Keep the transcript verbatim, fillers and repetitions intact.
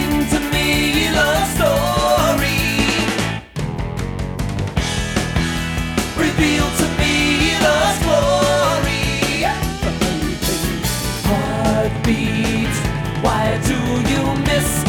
Sing to me the story. Reveal to me the glory. Heartbeat, why do you miss